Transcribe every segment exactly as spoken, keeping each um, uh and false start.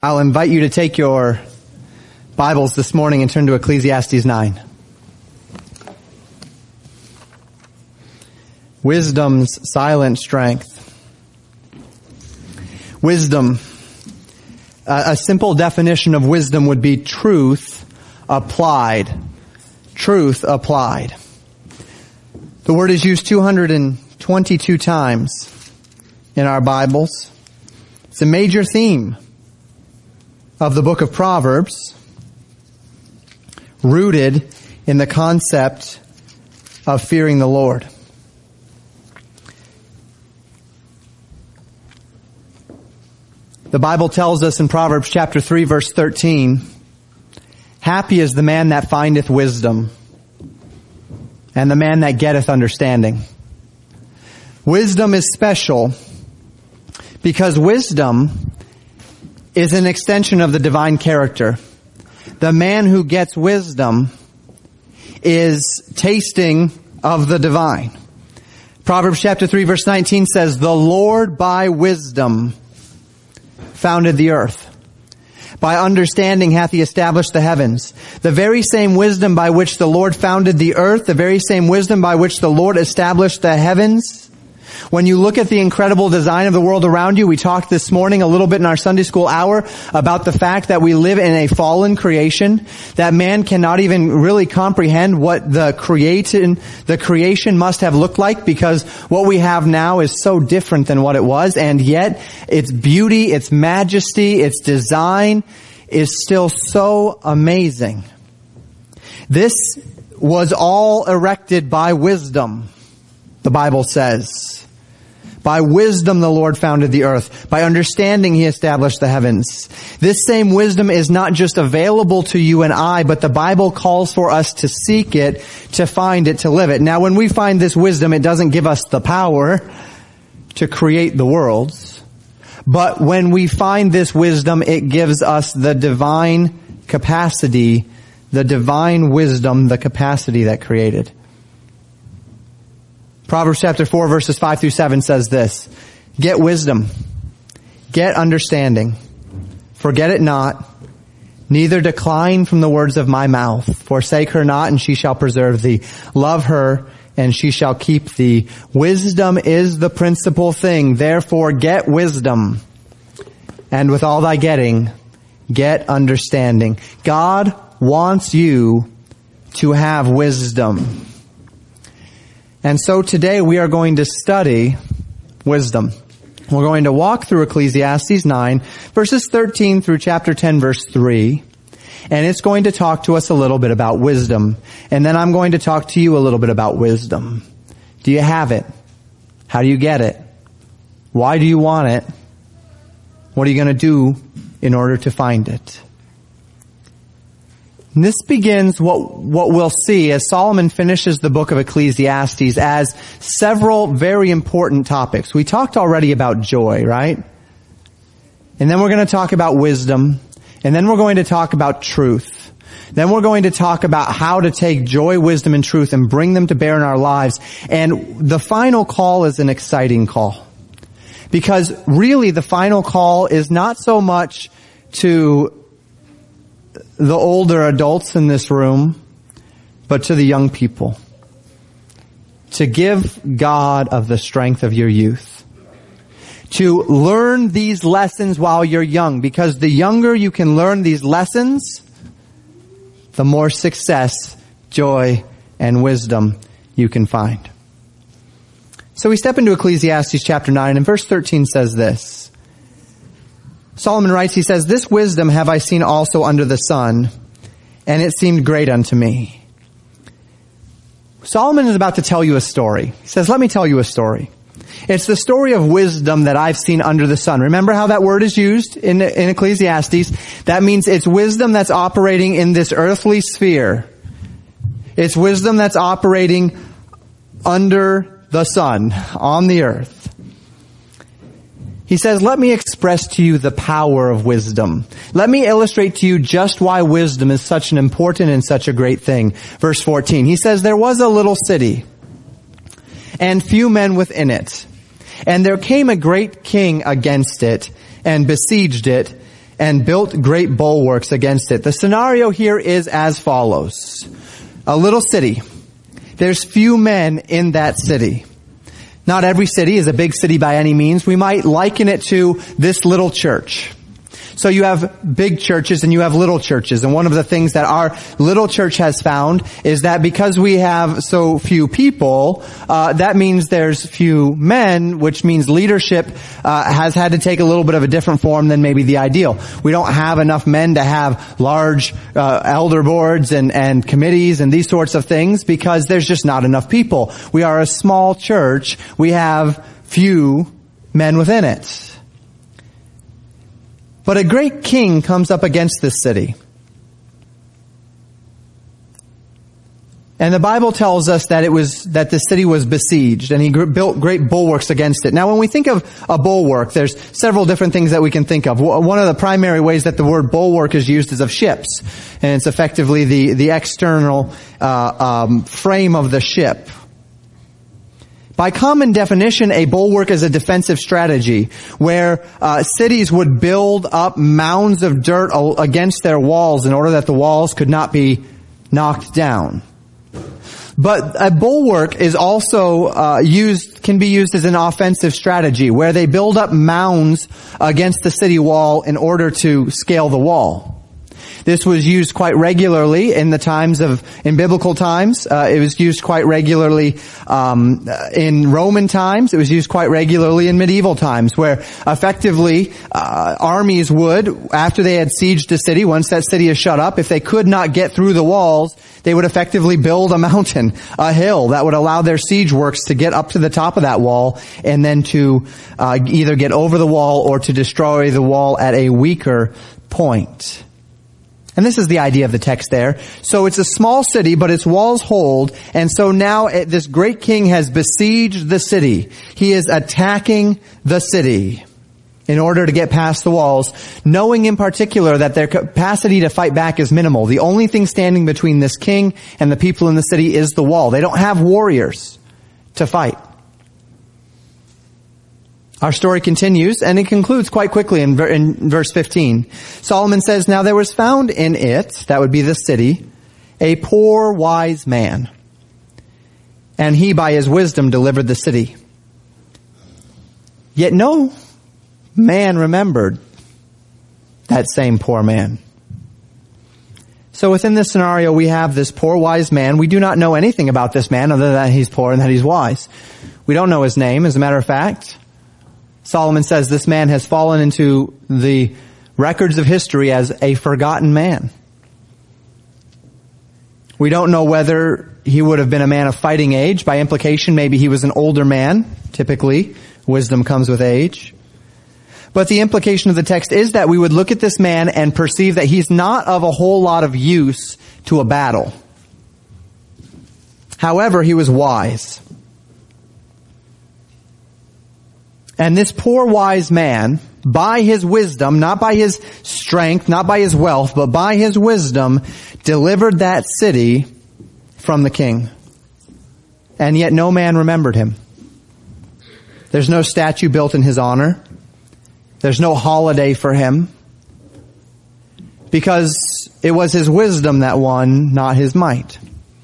I'll invite you to take your Bibles this morning and turn to Ecclesiastes nine. Wisdom's silent strength. Wisdom. Uh, a simple definition of wisdom would be truth applied. Truth applied. The word is used two hundred twenty-two times in our Bibles. It's a major theme of the book of Proverbs, rooted in the concept of fearing the Lord. The Bible tells us in Proverbs chapter three, verse thirteen, happy is the man that findeth wisdom, and the man that getteth understanding. Wisdom is special because wisdom is an extension of the divine character. The man who gets wisdom is tasting of the divine. Proverbs chapter three, verse nineteen says, the Lord by wisdom founded the earth. By understanding hath he established the heavens. The very same wisdom by which the Lord founded the earth, the very same wisdom by which the Lord established the heavens. When you look at the incredible design of the world around you, we talked this morning a little bit in our Sunday school hour about the fact that we live in a fallen creation, that man cannot even really comprehend what the creation, the creation must have looked like, because what we have now is so different than what it was, and yet its beauty, its majesty, its design is still so amazing. This was all erected by wisdom, the Bible says. By wisdom the Lord founded the earth. By understanding he established the heavens. This same wisdom is not just available to you and I, but the Bible calls for us to seek it, to find it, to live it. Now when we find this wisdom, it doesn't give us the power to create the worlds. But when we find this wisdom, it gives us the divine capacity, the divine wisdom, the capacity that created. Proverbs chapter four, verses five through seven says this, get wisdom, get understanding, forget it not, neither decline from the words of my mouth. Forsake her not, and she shall preserve thee. Love her, and she shall keep thee. Wisdom is the principal thing, therefore get wisdom. And with all thy getting, get understanding. God wants you to have wisdom. And so today we are going to study wisdom. We're going to walk through Ecclesiastes nine, verses thirteen through chapter ten, verse three. And it's going to talk to us a little bit about wisdom. And then I'm going to talk to you a little bit about wisdom. Do you have it? How do you get it? Why do you want it? What are you going to do in order to find it? And this begins what, what we'll see as Solomon finishes the book of Ecclesiastes as several very important topics. We talked already about joy, right? And then we're going to talk about wisdom. And then we're going to talk about truth. Then we're going to talk about how to take joy, wisdom, and truth and bring them to bear in our lives. And the final call is an exciting call. Because really the final call is not so much to the older adults in this room, but to the young people. To give God of the strength of your youth. To learn these lessons while you're young, because the younger you can learn these lessons, the more success, joy, and wisdom you can find. So we step into Ecclesiastes chapter nine, and verse thirteen says this. Solomon writes, he says, this wisdom have I seen also under the sun, and it seemed great unto me. Solomon is about to tell you a story. He says, let me tell you a story. It's the story of wisdom that I've seen under the sun. Remember how that word is used in, in Ecclesiastes? That means it's wisdom that's operating in this earthly sphere. It's wisdom that's operating under the sun, on the earth. He says, let me express to you the power of wisdom. Let me illustrate to you just why wisdom is such an important and such a great thing. Verse fourteen, he says, there was a little city, and few men within it. And there came a great king against it, and besieged it, and built great bulwarks against it. The scenario here is as follows. A little city. There's few men in that city. Not every city is a big city by any means. We might liken it to this little church. So you have big churches and you have little churches. And one of the things that our little church has found is that because we have so few people, uh, that means there's few men, which means leadership uh, has had to take a little bit of a different form than maybe the ideal. We don't have enough men to have large uh, elder boards and, and committees and these sorts of things because there's just not enough people. We are a small church. We have few men within it. But a great king comes up against this city. And the Bible tells us that it was, that the city was besieged and he built great bulwarks against it. Now when we think of a bulwark, there's several different things that we can think of. One of the primary ways that the word bulwark is used is of ships. And it's effectively the, the external, uh, um, frame of the ship. By common definition, a bulwark is a defensive strategy where uh, cities would build up mounds of dirt against their walls in order that the walls could not be knocked down. But a bulwark is also uh, used, can be used as an offensive strategy where they build up mounds against the city wall in order to scale the wall. This was used quite regularly in the times of, in biblical times. Uh, it was used quite regularly um, in Roman times. It was used quite regularly in medieval times, where effectively uh, armies would, after they had sieged a city, once that city is shut up, if they could not get through the walls, they would effectively build a mountain, a hill that would allow their siege works to get up to the top of that wall, and then to uh, either get over the wall or to destroy the wall at a weaker point. And this is the idea of the text there. So it's a small city, but its walls hold. And so now this great king has besieged the city. He is attacking the city in order to get past the walls, knowing in particular that their capacity to fight back is minimal. The only thing standing between this king and the people in the city is the wall. They don't have warriors to fight. Our story continues, and it concludes quite quickly in, ver- in verse fifteen. Solomon says, "Now there was found in it," that would be the city, "a poor wise man, and he by his wisdom delivered the city. Yet no man remembered that same poor man." So within this scenario, we have this poor wise man. We do not know anything about this man other than he's poor and that he's wise. We don't know his name, as a matter of fact. Solomon says this man has fallen into the records of history as a forgotten man. We don't know whether he would have been a man of fighting age. By implication, maybe he was an older man. Typically, wisdom comes with age. But the implication of the text is that we would look at this man and perceive that he's not of a whole lot of use to a battle. However, he was wise. And this poor wise man, by his wisdom, not by his strength, not by his wealth, but by his wisdom, delivered that city from the king. And yet no man remembered him. There's no statue built in his honor. There's no holiday for him. Because it was his wisdom that won, not his might.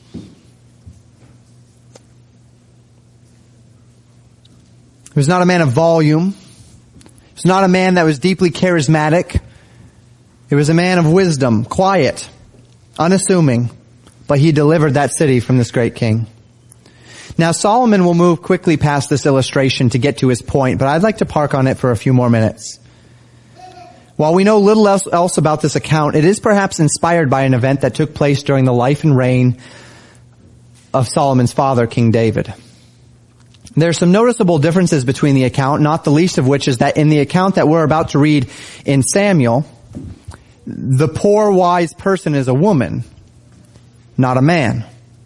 He was not a man of volume. He was not a man that was deeply charismatic. He was a man of wisdom, quiet, unassuming, but he delivered that city from this great king. Now Solomon will move quickly past this illustration to get to his point, but I'd like to park on it for a few more minutes. While we know little else, else about this account, it is perhaps inspired by an event that took place during the life and reign of Solomon's father, King David. There are some noticeable differences between the account, not the least of which is that in the account that we're about to read in Samuel, the poor wise person is a woman, not a man.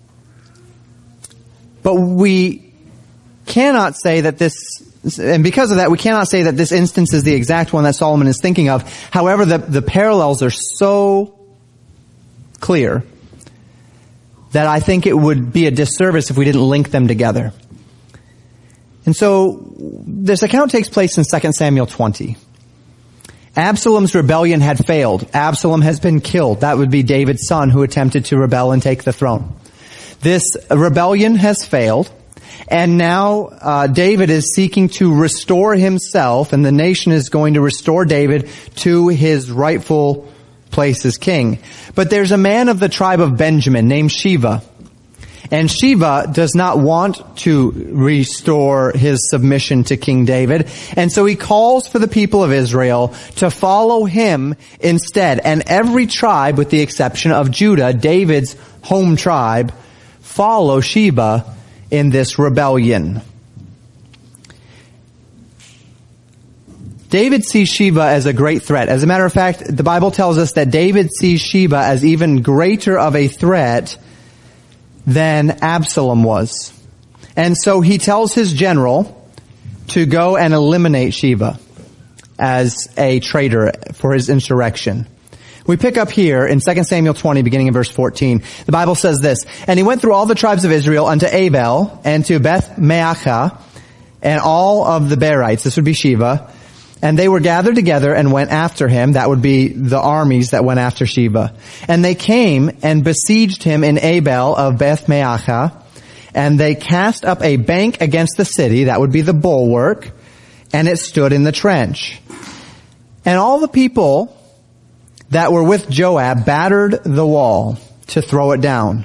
But we cannot say that this, and because of that, we cannot say that this instance is the exact one that Solomon is thinking of. However, the, the parallels are so clear that I think it would be a disservice if we didn't link them together. And so, this account takes place in Second Samuel twenty. Absalom's rebellion had failed. Absalom has been killed. That would be David's son who attempted to rebel and take the throne. This rebellion has failed, and now uh, David is seeking to restore himself, and the nation is going to restore David to his rightful place as king. But there's a man of the tribe of Benjamin named Sheba. And Sheba does not want to restore his submission to King David. And so he calls for the people of Israel to follow him instead. And every tribe, with the exception of Judah, David's home tribe, follow Sheba in this rebellion. David sees Sheba as a great threat. As a matter of fact, the Bible tells us that David sees Sheba as even greater of a threat than Absalom was. And so he tells his general to go and eliminate Sheba as a traitor for his insurrection. We pick up here in Second Samuel twenty, beginning in verse fourteen. The Bible says this, "And he went through all the tribes of Israel unto Abel and to Beth Maachah and all of the Berites," this would be Sheba, "and they were gathered together and went after him," that would be the armies that went after Sheba. "And they came and besieged him in Abel of Beth Maachah, and they cast up a bank against the city," that would be the bulwark, "and it stood in the trench. And all the people that were with Joab battered the wall to throw it down.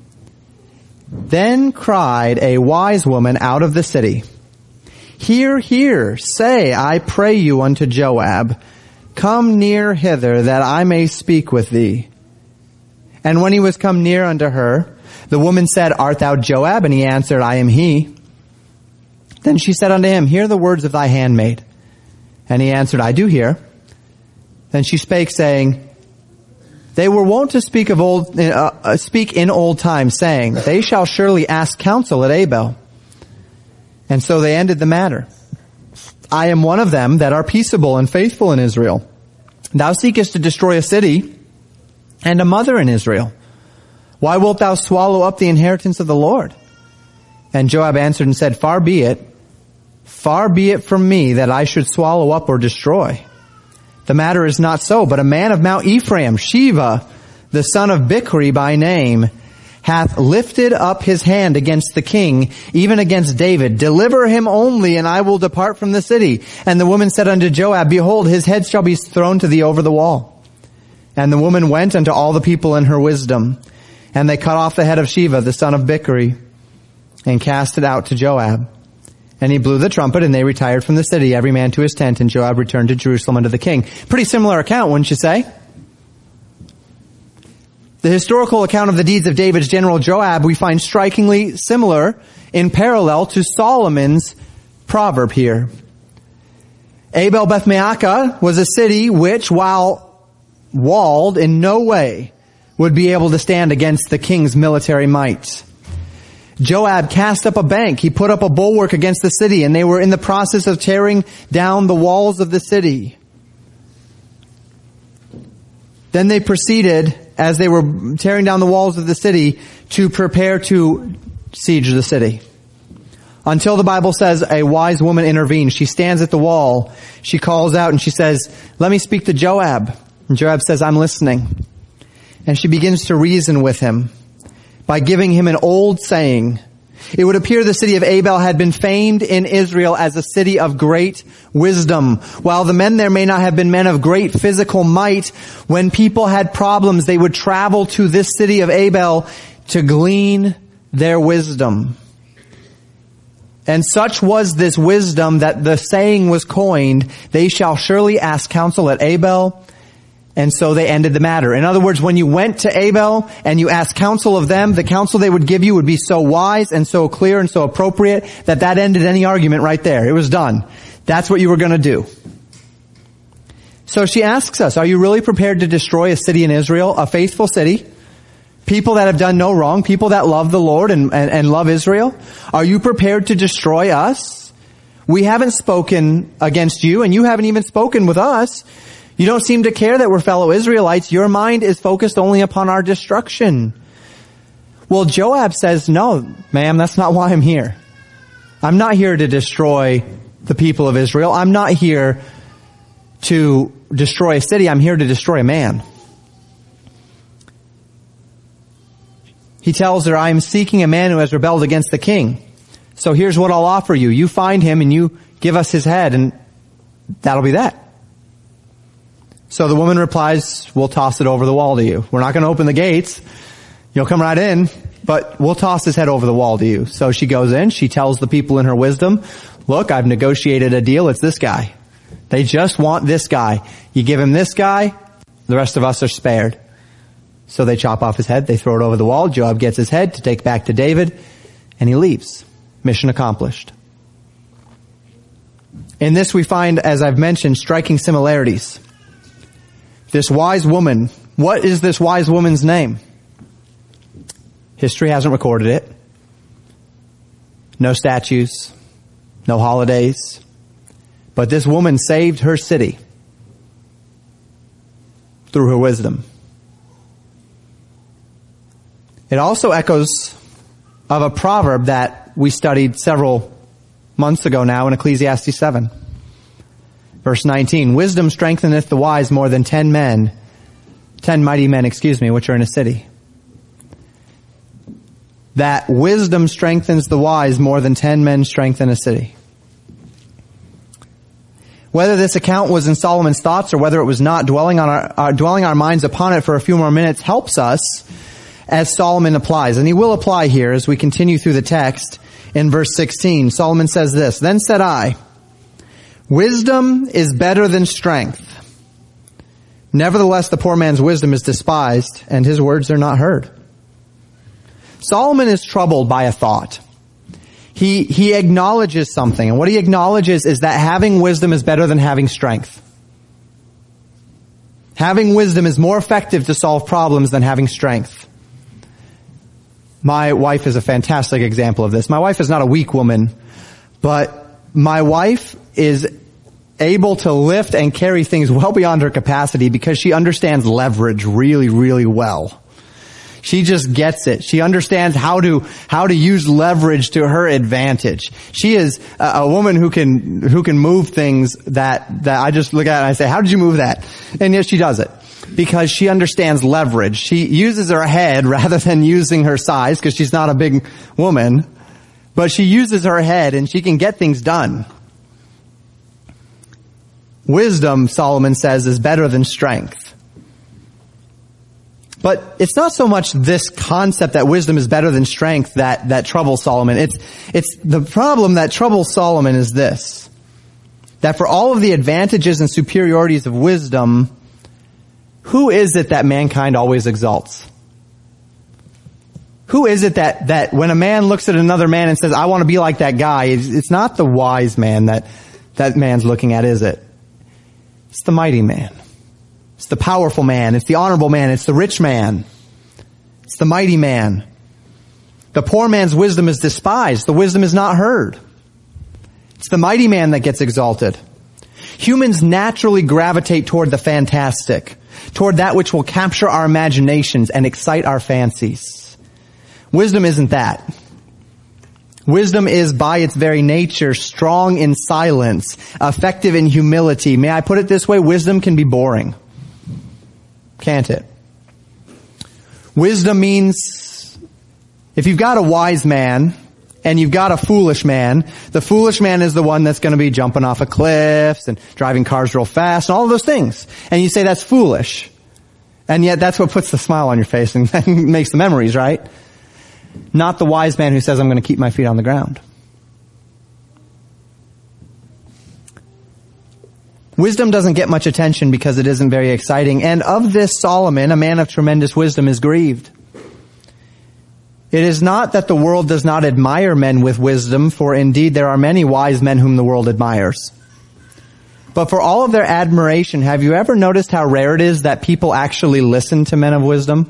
Then cried a wise woman out of the city, Hear, hear, say, I pray you unto Joab, Come near hither, that I may speak with thee. And when he was come near unto her, the woman said, Art thou Joab? And he answered, I am he. Then she said unto him, Hear the words of thy handmaid. And he answered, I do hear. Then she spake, saying, They were wont to speak of old, uh, speak in old times, saying, They shall surely ask counsel at Abel. And so they ended the matter. I am one of them that are peaceable and faithful in Israel. Thou seekest to destroy a city and a mother in Israel. Why wilt thou swallow up the inheritance of the Lord? And Joab answered and said, Far be it, far be it from me that I should swallow up or destroy. The matter is not so, but a man of Mount Ephraim, Sheba, the son of Bichri by name, hath lifted up his hand against the king, even against David. Deliver him only, and I will depart from the city. And the woman said unto Joab, Behold, his head shall be thrown to thee over the wall. And the woman went unto all the people in her wisdom, and they cut off the head of Sheba, the son of Bichri, and cast it out to Joab. And he blew the trumpet, and they retired from the city, every man to his tent, and Joab returned to Jerusalem unto the king. Pretty similar account, wouldn't you say? The historical account of the deeds of David's general Joab we find strikingly similar in parallel to Solomon's proverb here. Abel Beth Maachah was a city which, while walled, in no way would be able to stand against the king's military might. Joab cast up a bank. He put up a bulwark against the city, and they were in the process of tearing down the walls of the city. Then they proceeded, as they were tearing down the walls of the city, to prepare to siege the city. Until the Bible says a wise woman intervenes. She stands at the wall. She calls out and she says, Let me speak to Joab. And Joab says, I'm listening. And she begins to reason with him by giving him an old saying. It would appear the city of Abel had been famed in Israel as a city of great wisdom. While the men there may not have been men of great physical might, when people had problems, they would travel to this city of Abel to glean their wisdom. And such was this wisdom that the saying was coined, They shall surely ask counsel at Abel. And so they ended the matter. In other words, when you went to Abel and you asked counsel of them, the counsel they would give you would be so wise and so clear and so appropriate that that ended any argument right there. It was done. That's what you were going to do. So she asks us, are you really prepared to destroy a city in Israel, a faithful city? People that have done no wrong, people that love the Lord and, and, and love Israel? Are you prepared to destroy us? We haven't spoken against you, and you haven't even spoken with us. You don't seem to care that we're fellow Israelites. Your mind is focused only upon our destruction. Well, Joab says, no, ma'am, that's not why I'm here. I'm not here to destroy the people of Israel. I'm not here to destroy a city. I'm here to destroy a man. He tells her, I am seeking a man who has rebelled against the king. So here's what I'll offer you. You find him and you give us his head, and that'll be that. So the woman replies, we'll toss it over the wall to you. We're not going to open the gates. You'll come right in, but we'll toss his head over the wall to you. So she goes in. She tells the people in her wisdom, look, I've negotiated a deal. It's this guy. They just want this guy. You give him this guy, the rest of us are spared. So they chop off his head. They throw it over the wall. Joab gets his head to take back to David, and he leaves. Mission accomplished. In this we find, as I've mentioned, striking similarities. This wise woman, what is this wise woman's name? History hasn't recorded it. No statues, no holidays. But this woman saved her city through her wisdom. It also echoes of a proverb that we studied several months ago now in Ecclesiastes seven. Verse nineteen, wisdom strengtheneth the wise more than ten men, ten mighty men, excuse me, which are in a city. That wisdom strengthens the wise more than ten men strengthen a city. Whether this account was in Solomon's thoughts or whether it was not, dwelling on our, uh, dwelling our minds upon it for a few more minutes helps us as Solomon applies. And he will apply here as we continue through the text in verse sixteen. Solomon says this, then said I, wisdom is better than strength. Nevertheless, the poor man's wisdom is despised, and his words are not heard. Solomon is troubled by a thought. He, he acknowledges something, and what he acknowledges is that having wisdom is better than having strength. Having wisdom is more effective to solve problems than having strength. My wife is a fantastic example of this. My wife is not a weak woman, but my wife is able to lift and carry things well beyond her capacity because she understands leverage really, really well. She just gets it. She understands how to, how to use leverage to her advantage. She is a, a woman who can, who can move things that, that I just look at and I say, how did you move that? And yes, she does it. Because she understands leverage. She uses her head rather than using her size because she's not a big woman. But she uses her head and she can get things done. Wisdom, Solomon says, is better than strength. But it's not so much this concept that wisdom is better than strength that, that troubles Solomon. It's, it's the problem that troubles Solomon is this. That for all of the advantages and superiorities of wisdom, who is it that mankind always exalts? Who is it that, that when a man looks at another man and says, I want to be like that guy, it's, it's not the wise man that that man's looking at, is it? It's the mighty man. It's the powerful man. It's the honorable man. It's the rich man. It's the mighty man. The poor man's wisdom is despised. The wisdom is not heard. It's the mighty man that gets exalted. Humans naturally gravitate toward the fantastic, toward that which will capture our imaginations and excite our fancies. Wisdom isn't that. Wisdom is by its very nature strong in silence, effective in humility. May I put it this way? Wisdom can be boring. Can't it? Wisdom means if you've got a wise man and you've got a foolish man, the foolish man is the one that's going to be jumping off of cliffs and driving cars real fast and all of those things. And you say that's foolish. And yet that's what puts the smile on your face and makes the memories, right? Not the wise man who says, I'm going to keep my feet on the ground. Wisdom doesn't get much attention because it isn't very exciting. And of this Solomon, a man of tremendous wisdom, is grieved. It is not that the world does not admire men with wisdom, for indeed there are many wise men whom the world admires. But for all of their admiration, have you ever noticed how rare it is that people actually listen to men of wisdom?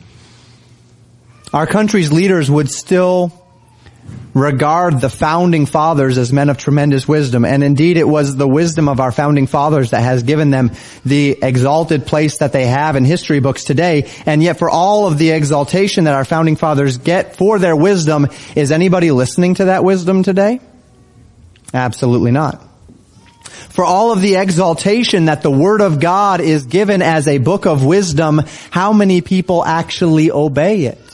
Our country's leaders would still regard the founding fathers as men of tremendous wisdom. And indeed, it was the wisdom of our founding fathers that has given them the exalted place that they have in history books today. And yet for all of the exaltation that our founding fathers get for their wisdom, is anybody listening to that wisdom today? Absolutely not. For all of the exaltation that the Word of God is given as a book of wisdom, how many people actually obey it?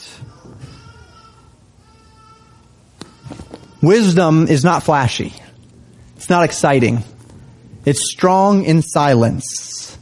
Wisdom is not flashy. It's not exciting. It's strong in silence.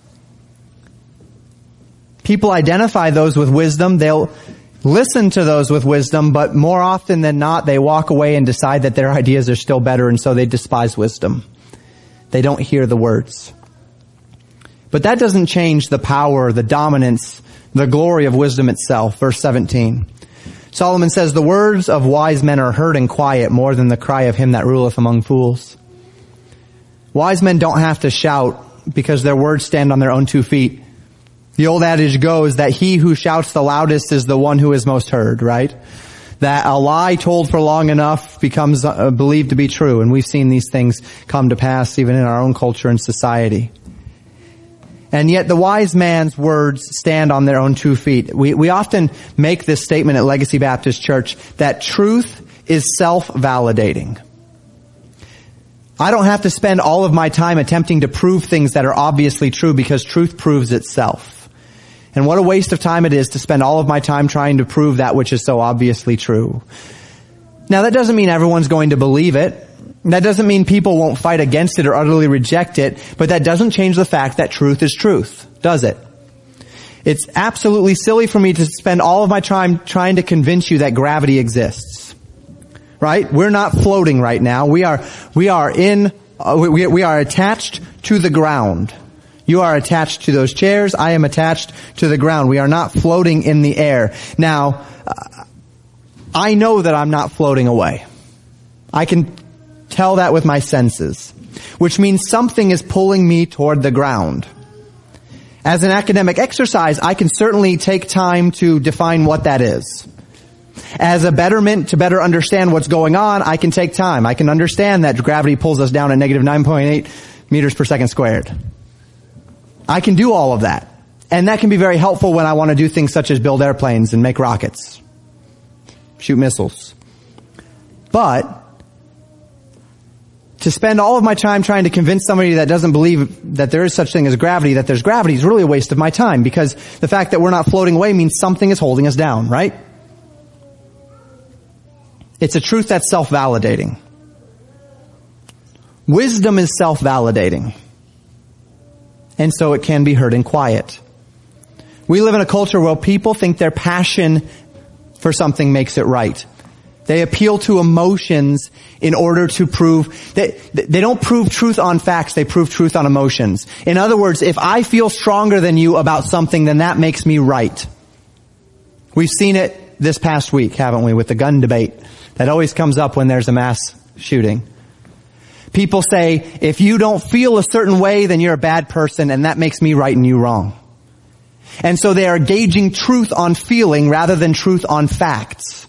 People identify those with wisdom. They'll listen to those with wisdom, but more often than not, they walk away and decide that their ideas are still better, and so they despise wisdom. They don't hear the words. But that doesn't change the power, the dominance, the glory of wisdom itself. Verse seventeen. Solomon says, the words of wise men are heard in quiet more than the cry of him that ruleth among fools. Wise men don't have to shout because their words stand on their own two feet. The old adage goes that he who shouts the loudest is the one who is most heard, right? That a lie told for long enough becomes uh, believed to be true. And we've seen these things come to pass even in our own culture and society. And yet the wise man's words stand on their own two feet. We, we often make this statement at Legacy Baptist Church that truth is self-validating. I don't have to spend all of my time attempting to prove things that are obviously true because truth proves itself. And what a waste of time it is to spend all of my time trying to prove that which is so obviously true. Now that doesn't mean everyone's going to believe it. That doesn't mean people won't fight against it or utterly reject it, but that doesn't change the fact that truth is truth, does it? It's absolutely silly for me to spend all of my time trying to convince you that gravity exists. Right? We're not floating right now. We are, we are in, uh, we, we are attached to the ground. You are attached to those chairs. I am attached to the ground. We are not floating in the air. Now, uh, I know that I'm not floating away. I can tell that with my senses, which means something is pulling me toward the ground. As an academic exercise, I can certainly take time to define what that is. As a betterment to better understand what's going on, I can take time. I can understand that gravity pulls us down at negative nine point eight meters per second squared. I can do all of that. And that can be very helpful when I want to do things such as build airplanes and make rockets, shoot missiles. But to spend all of my time trying to convince somebody that doesn't believe that there is such thing as gravity, that there's gravity, is really a waste of my time, because the fact that we're not floating away means something is holding us down, right? It's a truth that's self-validating. Wisdom is self-validating. And so it can be heard in quiet. We live in a culture where people think their passion for something makes it right. They appeal to emotions in order to prove that they don't prove truth on facts, they prove truth on emotions. In other words, if I feel stronger than you about something, then that makes me right. We've seen it this past week, haven't we, with the gun debate that always comes up when there's a mass shooting. People say, if you don't feel a certain way, then you're a bad person, and that makes me right and you wrong. And so they are gauging truth on feeling rather than truth on facts.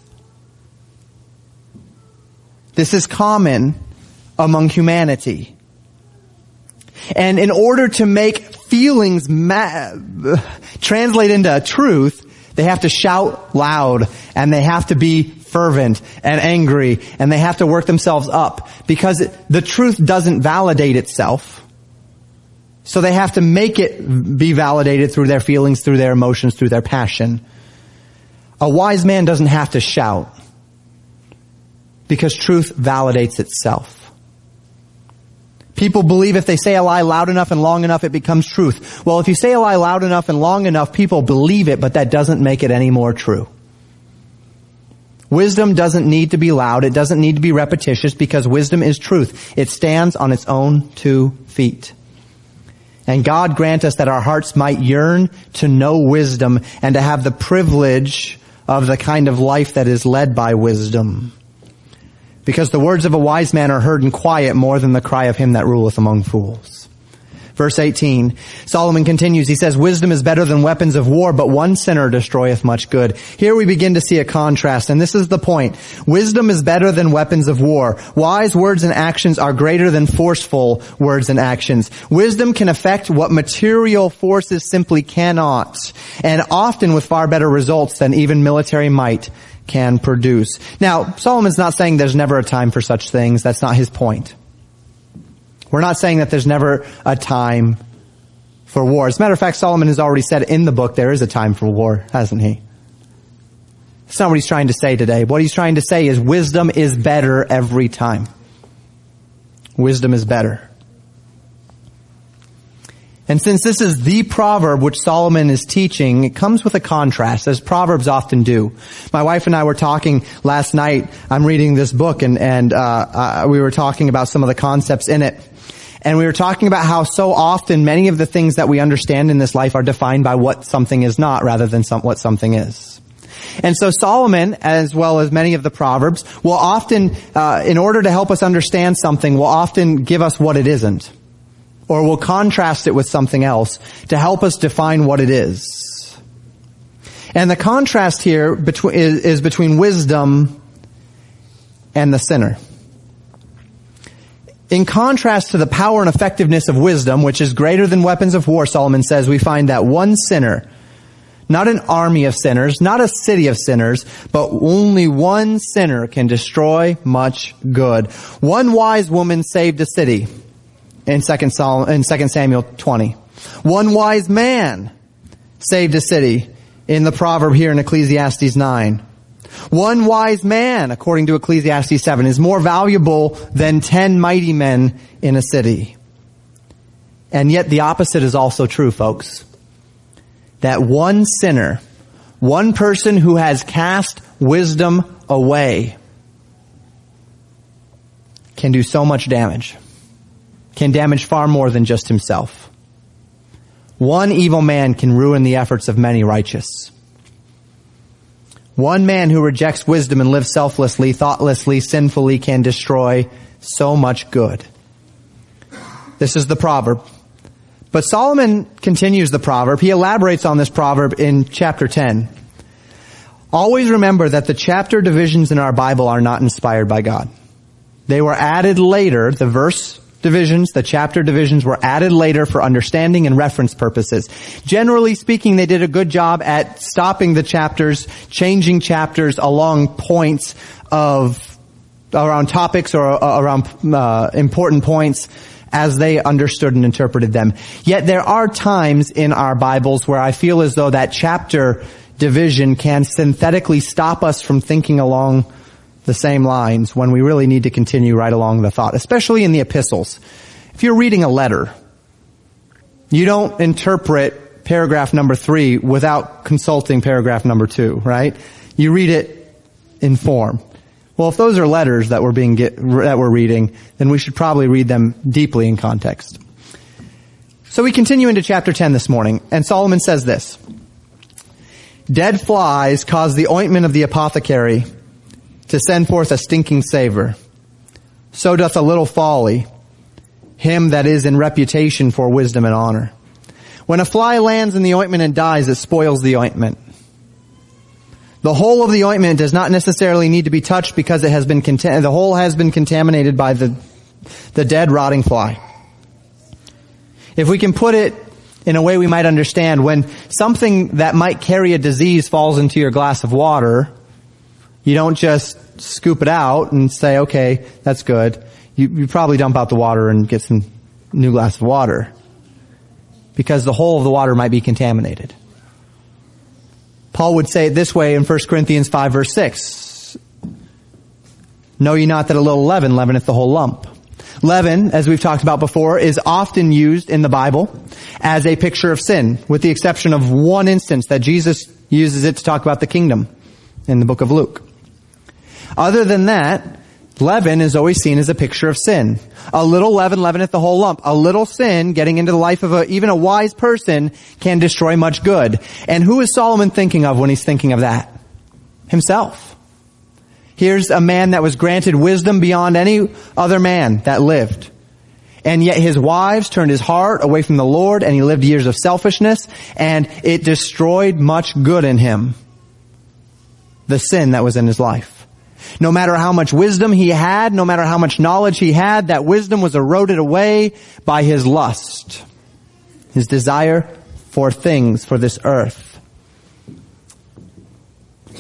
This is common among humanity. And in order to make feelings ma- translate into truth, they have to shout loud, and they have to be fervent and angry, and they have to work themselves up, because the truth doesn't validate itself. So they have to make it be validated through their feelings, through their emotions, through their passion. A wise man doesn't have to shout, because truth validates itself. People believe if they say a lie loud enough and long enough, it becomes truth. Well, if you say a lie loud enough and long enough, people believe it, but that doesn't make it any more true. Wisdom doesn't need to be loud. It doesn't need to be repetitious, because wisdom is truth. It stands on its own two feet. And God grant us that our hearts might yearn to know wisdom and to have the privilege of the kind of life that is led by wisdom. Because the words of a wise man are heard in quiet more than the cry of him that ruleth among fools. Verse eighteen, Solomon continues, he says, wisdom is better than weapons of war, but one sinner destroyeth much good. Here we begin to see a contrast, and this is the point. Wisdom is better than weapons of war. Wise words and actions are greater than forceful words and actions. Wisdom can affect what material forces simply cannot, and often with far better results than even military might can produce. Now, Solomon's not saying there's never a time for such things. That's not his point. We're not saying that there's never a time for war. As a matter of fact, Solomon has already said in the book there is a time for war, hasn't he? That's not what he's trying to say today. What he's trying to say is wisdom is better every time. Wisdom is better. And since this is the proverb which Solomon is teaching, it comes with a contrast, as proverbs often do. My wife and I were talking last night. I'm reading this book, and, and uh, uh we were talking about some of the concepts in it. And we were talking about how so often many of the things that we understand in this life are defined by what something is not rather than some, what something is. And so Solomon, as well as many of the Proverbs, will often, uh, in order to help us understand something, will often give us what it isn't. Or will contrast it with something else to help us define what it is. And the contrast here between, is, is between wisdom and the sinner. In contrast to the power and effectiveness of wisdom, which is greater than weapons of war, Solomon says, we find that one sinner, not an army of sinners, not a city of sinners, but only one sinner can destroy much good. One wise woman saved a city in Second Samuel twenty. One wise man saved a city in the proverb here in Ecclesiastes nine. One wise man, according to Ecclesiastes seven, is more valuable than ten mighty men in a city. And yet the opposite is also true, folks. That one sinner, one person who has cast wisdom away, can do so much damage. Can damage far more than just himself. One evil man can ruin the efforts of many righteous. One man who rejects wisdom and lives selflessly, thoughtlessly, sinfully can destroy so much good. This is the proverb. But Solomon continues the proverb. He elaborates on this proverb in chapter ten. Always remember that the chapter divisions in our Bible are not inspired by God. They were added later. The verse divisions, the chapter divisions were added later for understanding and reference purposes. Generally speaking, they did a good job at stopping the chapters, changing chapters along points of, around topics or uh, around uh, important points as they understood and interpreted them. Yet there are times in our Bibles where I feel as though that chapter division can synthetically stop us from thinking along the same lines when we really need to continue right along the thought, especially in the epistles. If you're reading a letter, you don't interpret paragraph number three without consulting paragraph number two, right? You read it in form. Well, if those are letters that we're being get, that we're reading, then we should probably read them deeply in context. So we continue into chapter ten this morning, and Solomon says this: dead flies cause the ointment of the apothecary to send forth a stinking savor. So doth a little folly him that is in reputation for wisdom and honor. When a fly lands in the ointment and dies, it spoils the ointment. The whole of the ointment does not necessarily need to be touched because it has been contam- the whole has been contaminated by the the dead rotting fly. If we can put it in a way we might understand, when something that might carry a disease falls into your glass of water, you don't just scoop it out and say, okay, that's good. You, you probably dump out the water and get some new glass of water, because the whole of the water might be contaminated. Paul would say it this way in First Corinthians five verse six. Know ye not that a little leaven leaveneth the whole lump? Leaven, as we've talked about before, is often used in the Bible as a picture of sin, with the exception of one instance that Jesus uses it to talk about the kingdom in the book of Luke. Other than that, leaven is always seen as a picture of sin. A little leaven leaveneth the whole lump. A little sin getting into the life of a, even a wise person can destroy much good. And who is Solomon thinking of when he's thinking of that? Himself. Here's a man that was granted wisdom beyond any other man that lived. And yet his wives turned his heart away from the Lord, and he lived years of selfishness, and it destroyed much good in him. The sin that was in his life. No matter how much wisdom he had, no matter how much knowledge he had, that wisdom was eroded away by his lust, his desire for things, for this earth.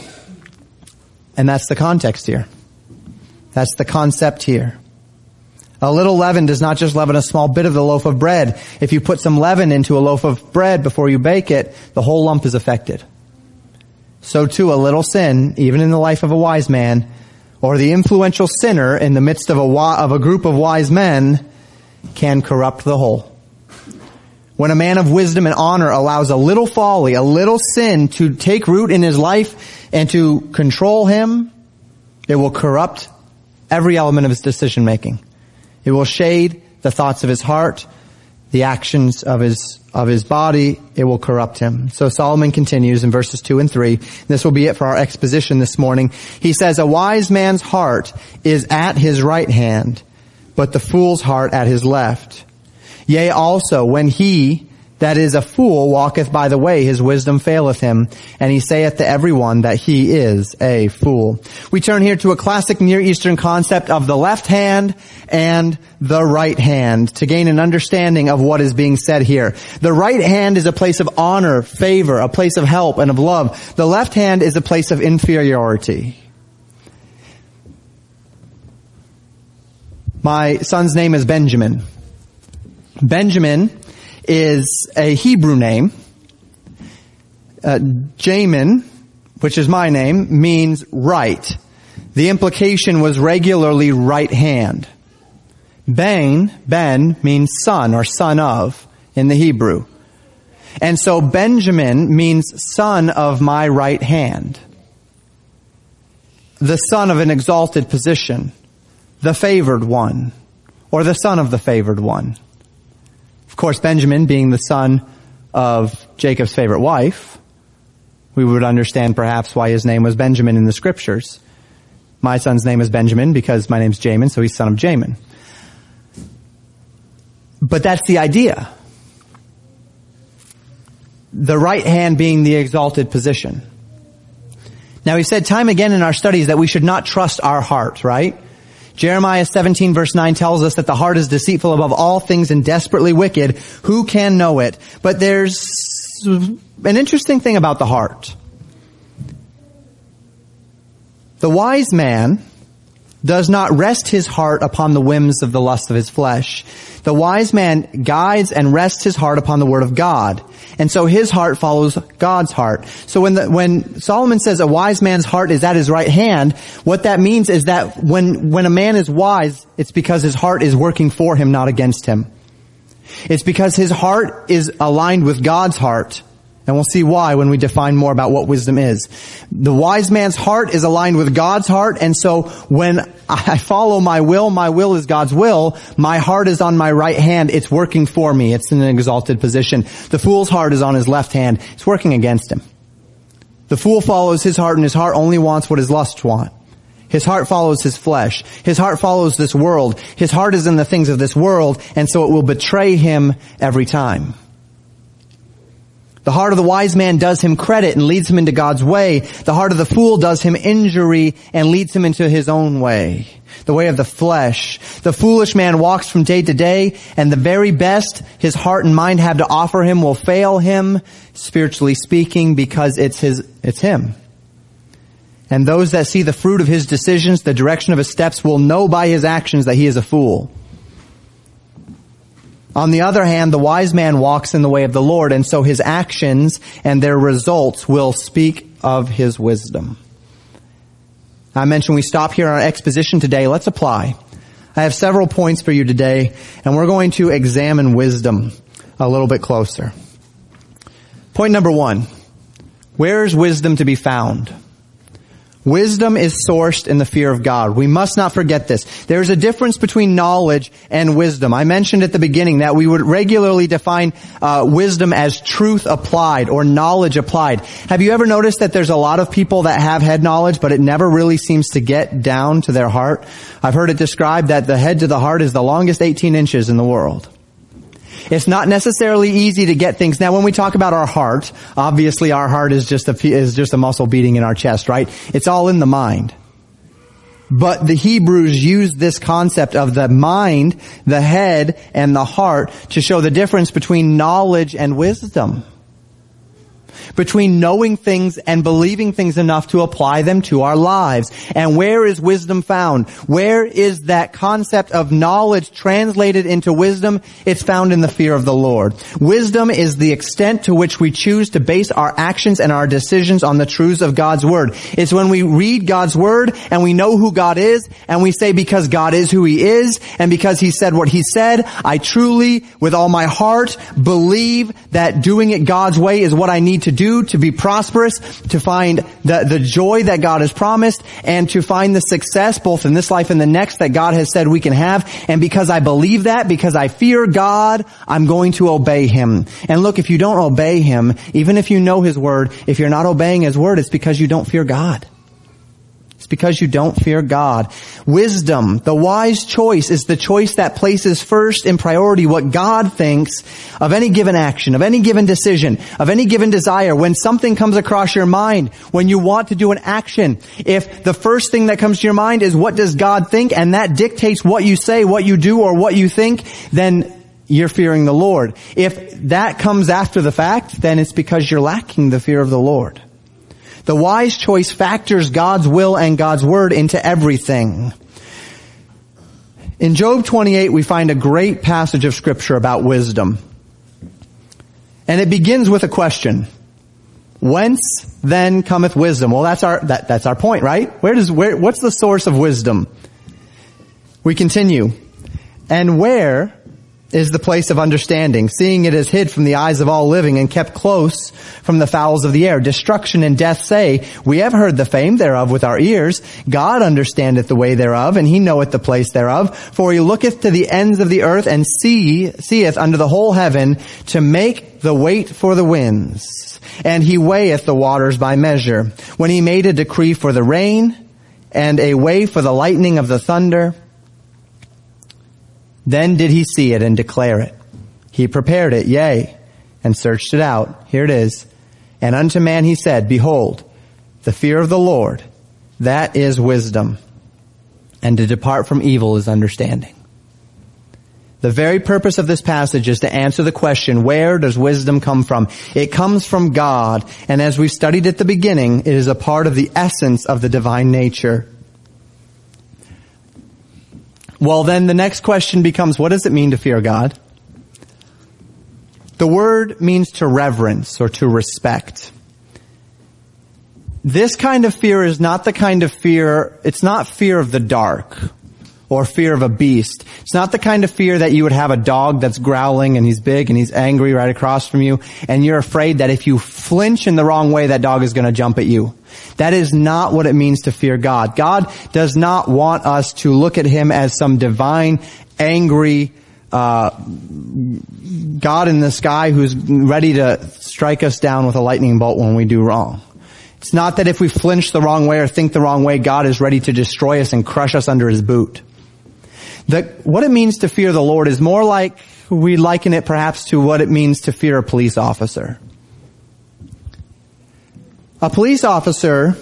And that's the context here. That's the concept here. A little leaven does not just leaven a small bit of the loaf of bread. If you put some leaven into a loaf of bread before you bake it, the whole lump is affected. So too, a little sin, even in the life of a wise man, or the influential sinner in the midst of a, of a group of wise men, can corrupt the whole. When a man of wisdom and honor allows a little folly, a little sin to take root in his life and to control him, it will corrupt every element of his decision making. It will shade the thoughts of his heart, the actions of his of his body. It will corrupt him. So Solomon continues in verses two and three. This will be it for our exposition this morning. He says, a wise man's heart is at his right hand, but the fool's heart at his left. Yea, also, when he that is a fool walketh by the way, his wisdom faileth him, and he saith to everyone that he is a fool. We turn here to a classic Near Eastern concept of the left hand and the right hand to gain an understanding of what is being said here. The right hand is a place of honor, favor, a place of help and of love. The left hand is a place of inferiority. My son's name is Benjamin. Benjamin is a Hebrew name. Uh, Jamin, which is my name, means right. The implication was regularly right hand. Ben, Ben means son or son of in the Hebrew. And so Benjamin means son of my right hand. The son of an exalted position. The favored one. Or the son of the favored one. Of course, Benjamin being the son of Jacob's favorite wife, we would understand perhaps why his name was Benjamin in the scriptures. My son's name is Benjamin because my name's Jamin, so he's son of Jamin. But that's the idea. The right hand being the exalted position. Now, we've said time again in our studies that we should not trust our heart, right? Jeremiah seventeen verse nine tells us that the heart is deceitful above all things and desperately wicked. Who can know it? But there's an interesting thing about the heart. The wise man does not rest his heart upon the whims of the lust of his flesh. The wise man guides and rests his heart upon the word of God. And so his heart follows God's heart. So when the, when Solomon says a wise man's heart is at his right hand, what that means is that when, when a man is wise, it's because his heart is working for him, not against him. It's because his heart is aligned with God's heart. And we'll see why when we define more about what wisdom is. The wise man's heart is aligned with God's heart, and so when I follow my will, my will is God's will, my heart is on my right hand, it's working for me, it's in an exalted position. The fool's heart is on his left hand, it's working against him. The fool follows his heart, and his heart only wants what his lusts want. His heart follows his flesh. His heart follows this world. His heart is in the things of this world, and so it will betray him every time. The heart of the wise man does him credit and leads him into God's way. The heart of the fool does him injury and leads him into his own way, the way of the flesh. The foolish man walks from day to day, and the very best his heart and mind have to offer him will fail him, spiritually speaking, because it's his, it's him. And those that see the fruit of his decisions, the direction of his steps, will know by his actions that he is a fool. On the other hand, the wise man walks in the way of the Lord, and so his actions and their results will speak of his wisdom. I mentioned we stop here on our exposition today. Let's apply. I have several points for you today, and we're going to examine wisdom a little bit closer. Point number one. Where is wisdom to be found? Wisdom is sourced in the fear of God. We must not forget this. There's a difference between knowledge and wisdom. I mentioned at the beginning that we would regularly define uh, wisdom as truth applied or knowledge applied. Have you ever noticed that there's a lot of people that have head knowledge, but it never really seems to get down to their heart? I've heard it described that the head to the heart is the longest eighteen inches in the world. It's not necessarily easy to get things. Now, when we talk about our heart, obviously our heart is just a, is just a muscle beating in our chest, right? It's all in the mind. But the Hebrews used this concept of the mind, the head, and the heart to show the difference between knowledge and wisdom. between knowing things and believing things enough to apply them to our lives. And where is wisdom found? Where is that concept of knowledge translated into wisdom? It's found in the fear of the Lord. Wisdom is the extent to which we choose to base our actions and our decisions on the truths of God's Word. It's when we read God's Word and we know who God is, and we say, because God is who He is, and because He said what He said, I truly, with all my heart, believe that doing it God's way is what I need to do to be prosperous, to find the, the joy that God has promised, and to find the success both in this life and the next that God has said we can have. And because I believe that, because I fear God, I'm going to obey Him. And look, if you don't obey Him, even if you know His Word, if you're not obeying His Word, it's because you don't fear God. It's because you don't fear God. Wisdom, the wise choice, is the choice that places first in priority what God thinks of any given action, of any given decision, of any given desire. When something comes across your mind, when you want to do an action, if the first thing that comes to your mind is what does God think, and that dictates what you say, what you do, or what you think, then you're fearing the Lord. If that comes after the fact, then it's because you're lacking the fear of the Lord. The wise choice factors God's will and God's Word into everything. In Job twenty-eight, we find a great passage of Scripture about wisdom. And it begins with a question. Whence then cometh wisdom? Well, that's our, that, that's our point, right? Where does, where, what's the source of wisdom? We continue. And where is the place of understanding, seeing it is hid from the eyes of all living and kept close from the fowls of the air? Destruction and death say, we have heard the fame thereof with our ears. God understandeth the way thereof, and He knoweth the place thereof. For He looketh to the ends of the earth, and see, seeth under the whole heaven, to make the weight for the winds. And He weigheth the waters by measure. When He made a decree for the rain, and a way for the lightning of the thunder, then did He see it and declare it. He prepared it, yea, and searched it out. Here it is. And unto man He said, behold, the fear of the Lord, that is wisdom, and to depart from evil is understanding. The very purpose of this passage is to answer the question, where does wisdom come from? It comes from God, and as we studied at the beginning, it is a part of the essence of the divine nature. Well, then the next question becomes, what does it mean to fear God? The word means to reverence or to respect. This kind of fear is not the kind of fear, it's not fear of the dark or fear of a beast. It's not the kind of fear that you would have a dog that's growling and he's big and he's angry right across from you, and you're afraid that if you flinch in the wrong way, that dog is going to jump at you. That is not what it means to fear God. God does not want us to look at Him as some divine, angry uh God in the sky who's ready to strike us down with a lightning bolt when we do wrong. It's not that if we flinch the wrong way or think the wrong way, God is ready to destroy us and crush us under His boot. The, what it means to fear the Lord is more like, we liken it perhaps to what it means to fear a police officer. A police officer